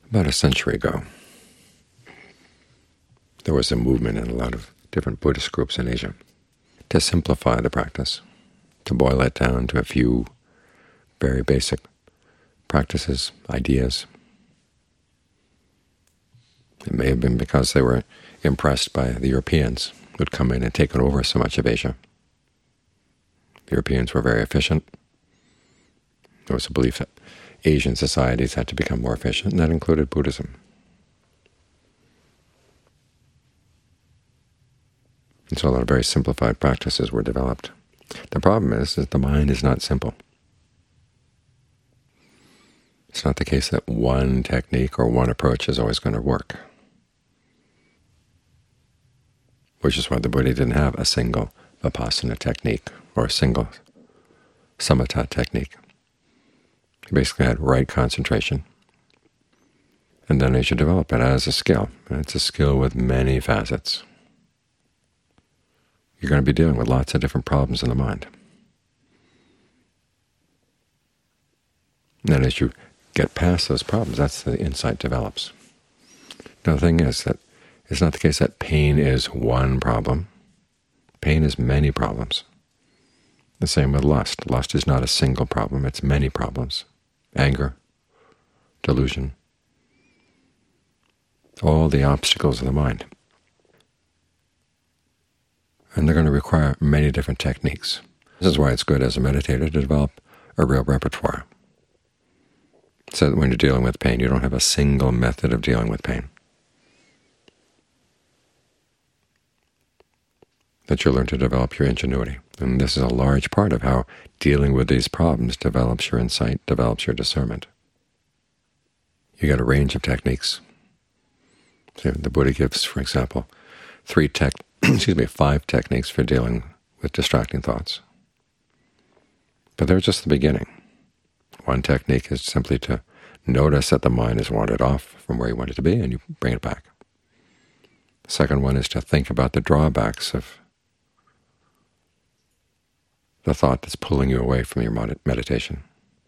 About a century ago, there was a movement in a lot of different Buddhist groups in Asia to simplify the practice, to boil it down to a few very basic practices, ideas. It may have been because they were impressed by the Europeans who had come in and taken over so much of Asia. The Europeans were very efficient. There was a belief that Asian societies had to become more efficient, and that included Buddhism. And so a lot of very simplified practices were developed. The problem is that the mind is not simple. It's not the case that one technique or one approach is always going to work, which is why the Buddha didn't have a single Vipassana technique or a single Samatha technique. He basically had right concentration, and then as you develop it as a skill, and it's a skill with many facets, you're going to be dealing with lots of different problems in the mind. And as you get past those problems, that's the insight develops. Now the thing is that it's not the case that pain is one problem. Pain is many problems. The same with lust. Lust is not a single problem, it's many problems. Anger, delusion, all the obstacles of the mind. And they're going to require many different techniques. This is why it's good as a meditator to develop a real repertoire, so that when you're dealing with pain, you don't have a single method of dealing with pain, that you learn to develop your ingenuity. And this is a large part of how dealing with these problems develops your insight, develops your discernment. You get a range of techniques. So the Buddha gives, for example, 5 techniques for dealing with distracting thoughts. But they're just the beginning. One technique is simply to notice that the mind has wandered off from where you want it to be, and you bring it back. The second one is to think about the drawbacks of the thought that's pulling you away from your meditation,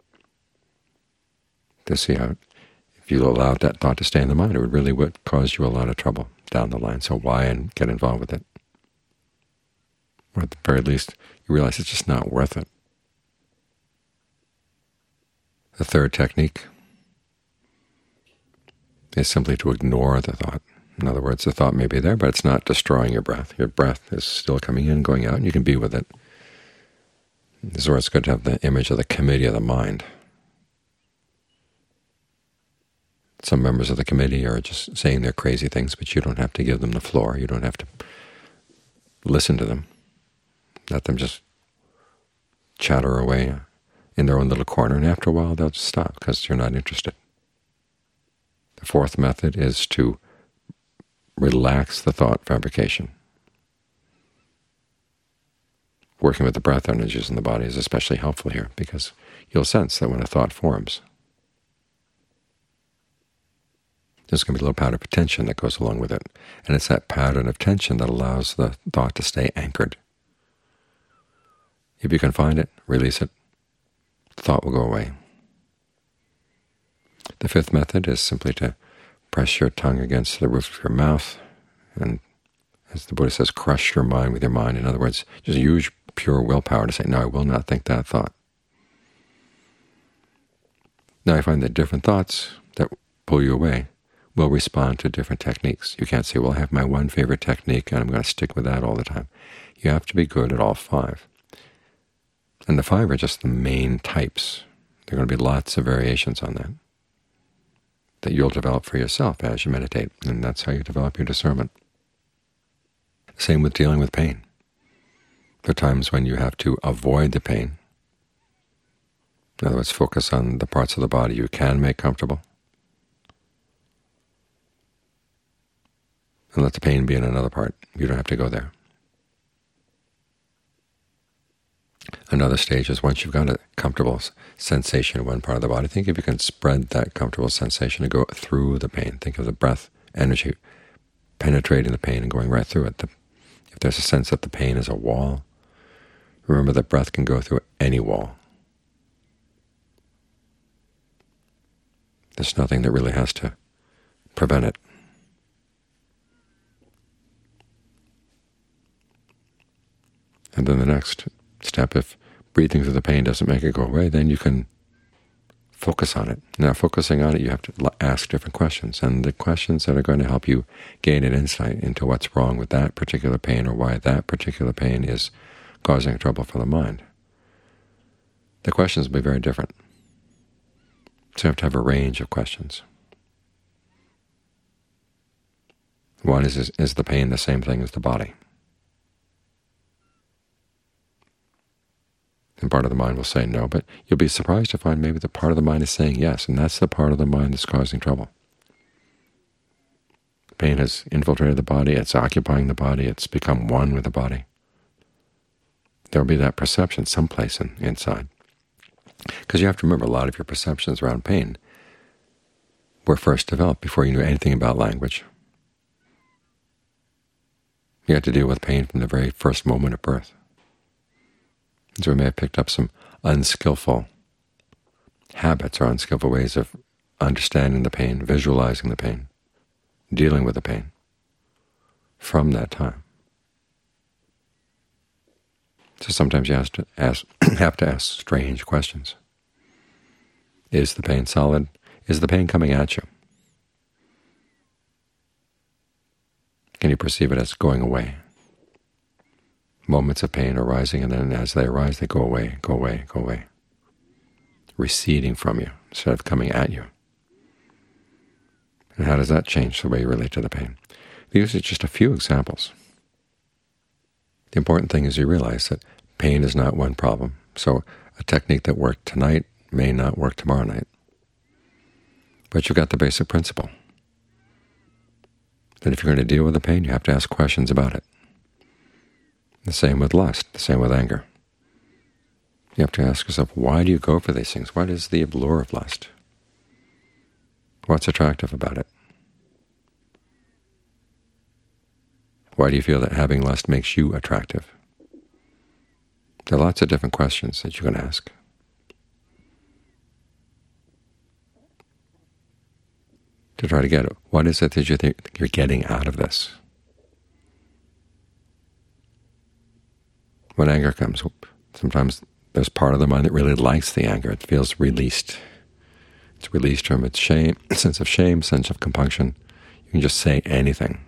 to see how, if you allowed that thought to stay in the mind, it would cause you a lot of trouble down the line. So why get involved with it? Or at the very least, you realize it's just not worth it. The third technique is simply to ignore the thought. In other words, the thought may be there, but it's not destroying your breath. Your breath is still coming in, going out, and you can be with it. This is where it's good to have the image of the committee of the mind. Some members of the committee are just saying their crazy things, but you don't have to give them the floor. You don't have to listen to them. Let them just chatter away in their own little corner, and after a while they'll just stop because you're not interested. The fourth method is to relax the thought fabrication. Working with the breath energies in the body is especially helpful here, because you'll sense that when a thought forms, there's going to be a little pattern of tension that goes along with it. And it's that pattern of tension that allows the thought to stay anchored. If you can find it, release it, the thought will go away. The fifth method is simply to press your tongue against the roof of your mouth, and as the Buddha says, crush your mind with your mind. In other words, just use pure willpower to say, no, I will not think that thought. Now I find that different thoughts that pull you away will respond to different techniques. You can't say, well, I have my one favorite technique and I'm going to stick with that all the time. You have to be good at all 5. And the 5 are just the main types. There are going to be lots of variations on that you'll develop for yourself as you meditate, and that's how you develop your discernment. Same with dealing with pain. There are times when you have to avoid the pain. In other words, focus on the parts of the body you can make comfortable, and let the pain be in another part. You don't have to go there. Another stage is once you've got a comfortable sensation in one part of the body, think if you can spread that comfortable sensation and go through the pain. Think of the breath energy penetrating the pain and going right through it. If there's a sense that the pain is a wall, remember that breath can go through any wall. There's nothing that really has to prevent it. And then the next step, if breathing through the pain doesn't make it go away, then you can focus on it. Now, focusing on it, you have to ask different questions, and the questions that are going to help you gain an insight into what's wrong with that particular pain or why that particular pain is causing trouble for the mind. The questions will be very different. So you have to have a range of questions. One is the pain the same thing as the body? And part of the mind will say no, but you'll be surprised to find maybe the part of the mind is saying yes, and that's the part of the mind that's causing trouble. The pain has infiltrated the body, it's occupying the body, it's become one with the body. There will be that perception someplace inside. Because you have to remember, a lot of your perceptions around pain were first developed before you knew anything about language. You had to deal with pain from the very first moment of birth. So we may have picked up some unskillful habits or unskillful ways of understanding the pain, visualizing the pain, dealing with the pain from that time. So sometimes you have to ask strange questions. Is the pain solid? Is the pain coming at you? Can you perceive it as going away? Moments of pain arising, and then as they arise, they go away, go away, go away, receding from you instead of coming at you. And how does that change the way you relate to the pain? These are just a few examples. The important thing is you realize that pain is not one problem. So a technique that worked tonight may not work tomorrow night. But you've got the basic principle that if you're going to deal with the pain, you have to ask questions about it. The same with lust, the same with anger. You have to ask yourself, why do you go for these things? What is the allure of lust? What's attractive about it? Why do you feel that having lust makes you attractive? There are lots of different questions that you can ask. To try to get it. What is it that you think you're getting out of this? When anger comes, sometimes there's part of the mind that really likes the anger. It feels released. It's released from its shame, sense of shame, sense of compunction. You can just say anything.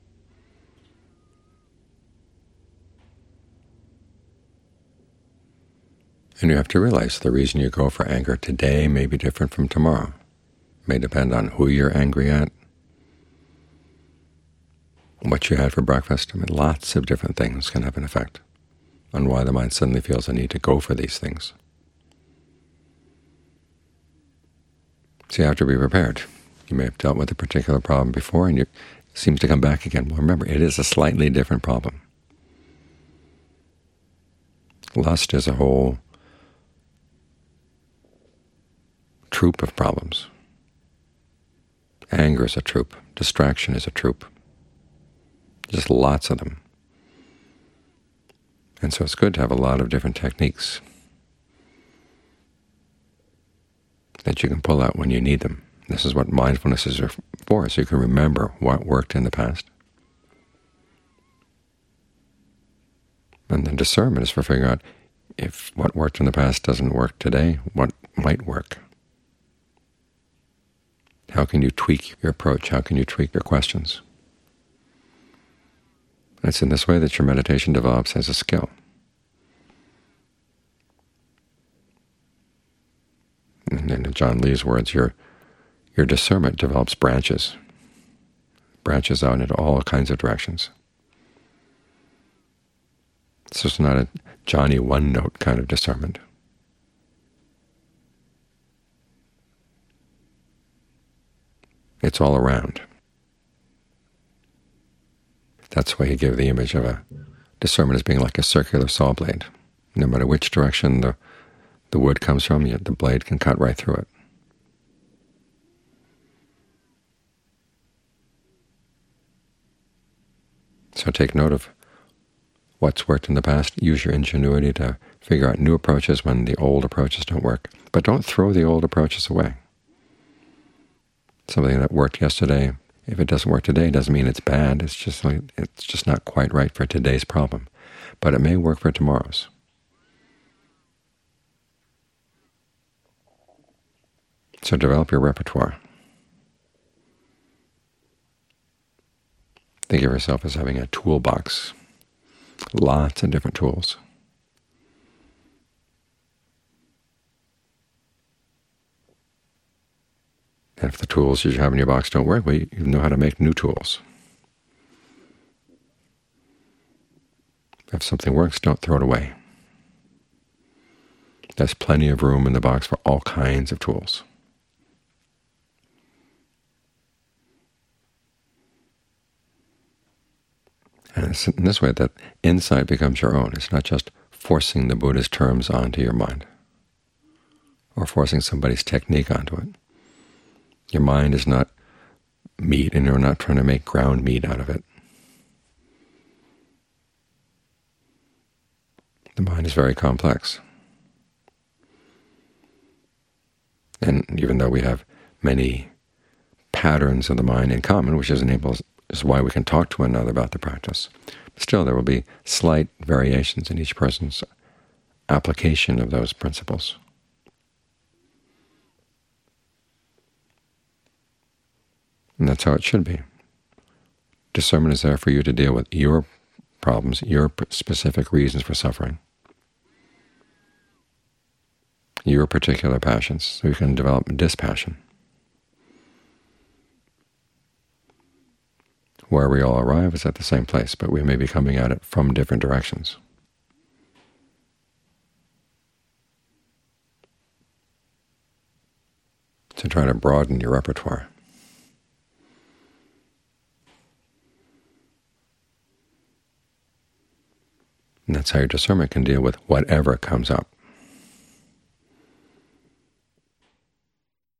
And you have to realize the reason you go for anger today may be different from tomorrow. It may depend on who you're angry at, what you had for breakfast. I mean, lots of different things can have an effect on why the mind suddenly feels a need to go for these things. So you have to be prepared. You may have dealt with a particular problem before, and it seems to come back again. Well, remember, it is a slightly different problem. Lust is a whole troop of problems. Anger is a troop. Distraction is a troop. Just lots of them. And so it's good to have a lot of different techniques that you can pull out when you need them. This is what mindfulness is for, so you can remember what worked in the past. And then discernment is for figuring out if what worked in the past doesn't work today, what might work. How can you tweak your approach? How can you tweak your questions? It's in this way that your meditation develops as a skill. And in John Lee's words, your discernment develops branches out into all kinds of directions. So it's not a Johnny one-note kind of discernment. It's all around. That's why he gave the image of a discernment as being like a circular saw blade. No matter which direction the wood comes from, yet the blade can cut right through it. So take note of what's worked in the past. Use your ingenuity to figure out new approaches when the old approaches don't work. But don't throw the old approaches away. Something that worked yesterday If it doesn't work today, it doesn't mean it's bad. It's just not quite right for today's problem. But it may work for tomorrow's. So develop your repertoire. Think of yourself as having a toolbox, lots of different tools. And if the tools you have in your box don't work, well, you know how to make new tools. If something works, don't throw it away. There's plenty of room in the box for all kinds of tools. And it's in this way that insight becomes your own. It's not just forcing the Buddha's terms onto your mind, or forcing somebody's technique onto it. Your mind is not meat, and you're not trying to make ground meat out of it. The mind is very complex. And even though we have many patterns of the mind in common, which is why we can talk to one another about the practice, still there will be slight variations in each person's application of those principles. And that's how it should be. Discernment is there for you to deal with your problems, your specific reasons for suffering, your particular passions, so you can develop dispassion. Where we all arrive is at the same place, but we may be coming at it from different directions. So try to broaden your repertoire. And that's how your discernment can deal with whatever comes up.